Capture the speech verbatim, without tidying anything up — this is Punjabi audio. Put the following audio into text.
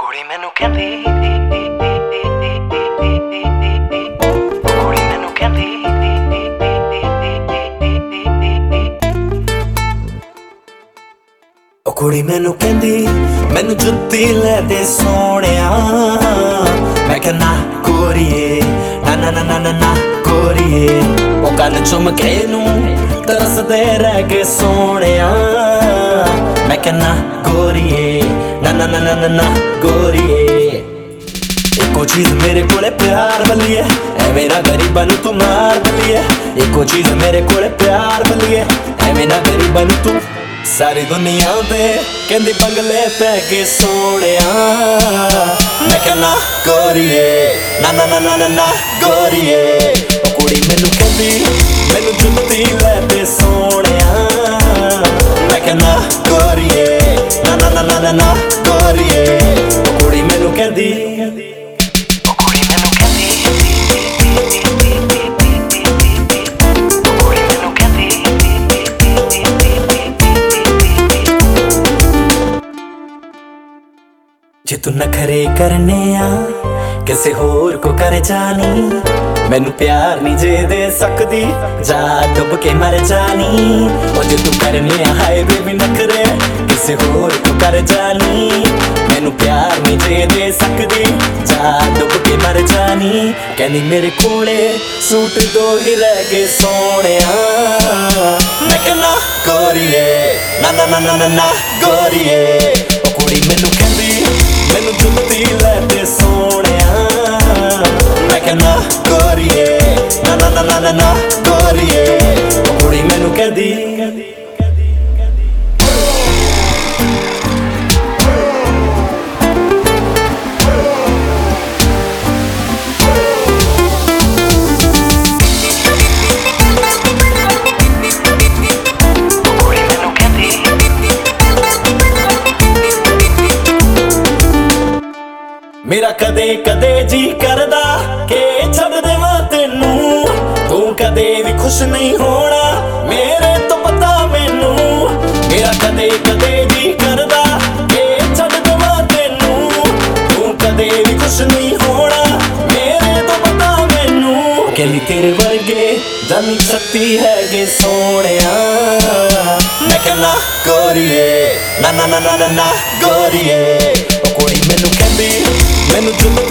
ਕੁੜੀ ਮੈਨੂੰ ਕਹਿੰਦੀ ਕੁੜੀ ਮੈਨੂੰ ਕਹਿੰਦੀ ਉਹ ਕੁੜੀ ਮੈਨੂੰ ਕਹਿੰਦੀ ਮੈਨੂੰ ਜੁੱਤੀ ਲੈ ਦੇ ਸੋਹਣਿਆ। ਮੈਂ ਕਿਹਾ ਨਾ ਗੋਰੀਏ ਨਾ ਨਾ ਨਾ ਨਾ ਨਾ ਗੋਰੀਏ। ਉਹ ਕੰਨ ਚੁੰਮ ਕੇ ਨੂੰ ਤਰਸਦੇ ਰਹਿ ਗਏ ਸੋਹਣਿਆ। ਮੈਂ ਕਿਹਾ ਨਾ ਗੋਰੀਏ ਨਾ ਨਾ ਨਾ ਨਾ ਨਾ ਗੋਰੀਏ। ਇੱਕੋ ਚੀਜ਼ ਮੇਰੇ ਕੋਲੇ ਪਿਆਰ ਬੱਲੀਏ, ਐਵੇਂ ਨਾ ਗਰੀਬਾਂ ਨੂੰ ਤੂੰ ਮਾਰ ਬੱਲੀਏ। ਇੱਕੋ ਚੀਜ਼ ਮੇਰੇ ਕੋਲੇ ਪਿਆਰ ਬੱਲੀਏ, ਐਵੇਂ ਨਾ ਗਰੀਬਾਂ ਨੂੰ ਤੂੰ। ਸਾਰੀ ਦੁਨੀਆ ਤੇ ਕਹਿੰਦੀ ਬੰਗਲੇ ਪੈ ਗਏ ਸੋਹਣਿਆ। ਮੈਂ ਕਿਹਾ ਨਾ ਗੋਰੀਏ ਨਾ ਨਾ ਨਾ ਨਾ ਨਾ ਗੋਰੀਏ। ਉਹ ਕੁੜੀ ਮੈਨੂੰ ਕਹਿੰਦੀ ਮੈਨੂੰ ਜੁੱਤੀ ਲੈ ਦੇ ਸੋਹਣਿਆ। ਮੈਂ ਕਿਹਾ ਨਾ ਗੋਰੀਏ ਨਾ ਨਾ ਨਾ ਨਾ ਨਾ ਗੋਰੀਏ। ਉਹ ਕੁੜੀ ਮੈਨੂੰ ਕਹਿੰਦੀ ਉਹ ਕੁੜੀ ਮੈਨੂੰ ਕਹਿੰਦੀ ਉਹ ਕੁੜੀ ਮੈਨੂੰ ਕਹਿੰਦੀ ਜੇ ਤੂੰ ਨਖਰੇ ਕਰਨੇ ਆ ਕਿਸੇ ਹੋਰ ਕੋ ਕਰ ਜਾਨੀ। ਮੈਨੂੰ ਪਿਆਰ ਨਹੀਂ ਜੇ ਦੇ ਸਕਦੀ ਜਾ ਡੁੱਬ ਕੇ ਮਰ ਜਾਨੀ। ਉਹ ਜੇ ਤੂੰ ਕਰਨੇ ਆ ਹਾਏ ਬੇਬੀ ਨਖਰੇ ਕਿਸੇ ਹੋਰ ਕੋ ਕਰ ਜਾਨੀ। ਮੈਨੂੰ ਪਿਆਰ ਨਹੀਂ ਜੇ ਦੇ ਸਕਦੀ ਜਾ ਡੁੱਬ ਕੇ ਮਰ ਜਾਨੀ। ਕਹਿੰਦੀ ਮੇਰੇ ਕੋਲੇ ਸੂਟ ਦੋ ਹੀ ਰਹਿ ਗਏ ਸੋਹਣਿਆ। ਮੈਂ ਕਿਹਾ ਨਾ ਗੋਰੀਏ ਨਾ ਨਾ ਨਾ ਨਾ ਨਾ ਗੋਰੀਏ। ਉਹ ਕੁੜੀ ਮੈਨੂੰ ਕਹਿੰਦੀ ਮੈਨੂੰ ਜੁੱਤੀ ਲੈ ਦੇ ਸੋਹਣਿਆ। ਮੈਂ ਕਿਹਾ ਨਾ ਗੋਰੀਏ ਨਾ ਨਾ ਨਾ ਨਾ ਨਾ ਗੋਰੀਏ। ਉਹ ਕੁੜੀ ਮੈਨੂੰ ਕਹਿੰਦੀ ਮੇਰਾ ਕਦੇ ਕਦੇ ਜੀ ਕਰਦਾ ਕਿ ਛੱਡ ਦੇਵਾਂ ਤੈਨੂੰ। ਤੂੰ ਕਦੇ ਵੀ ਖੁਸ਼ ਨਹੀਂ ਹੋਣਾ ਮੇਰੇ ਤੋਂ ਪਤਾ ਮੈਨੂੰ। ਮੇਰਾ ਕਦੇ ਕਦੇ ਜੀ ਕਰਦਾ ਕਿ ਛੱਡ ਦੇਵਾਂ ਤੈਨੂੰ। ਤੂੰ ਕਦੇ ਵੀ ਖੁਸ਼ ਨਹੀਂ ਹੋਣਾ ਮੇਰੇ ਤੋਂ ਪਤਾ ਮੈਨੂੰ। ਕਹਿੰਦੀ ਤੇਰੇ ਵਰਗੇ ਜਾਨੀ ਛੱਤੀ ਹੈਗੇ ਸੋਹਣਿਆ। ਮੈਂ ਕਿਹਾ ਨਾ ਗੋਰੀਏ ਨਾ ਨਾ ਨਾ ਨਾ ਨਾ ਗੋਰੀਏ। ਉਹ ਕੁੜੀ ਮੈਨੂੰ ਕਹਿੰਦੀ ਮੈਨੂੰ ਜੁੱਤੀ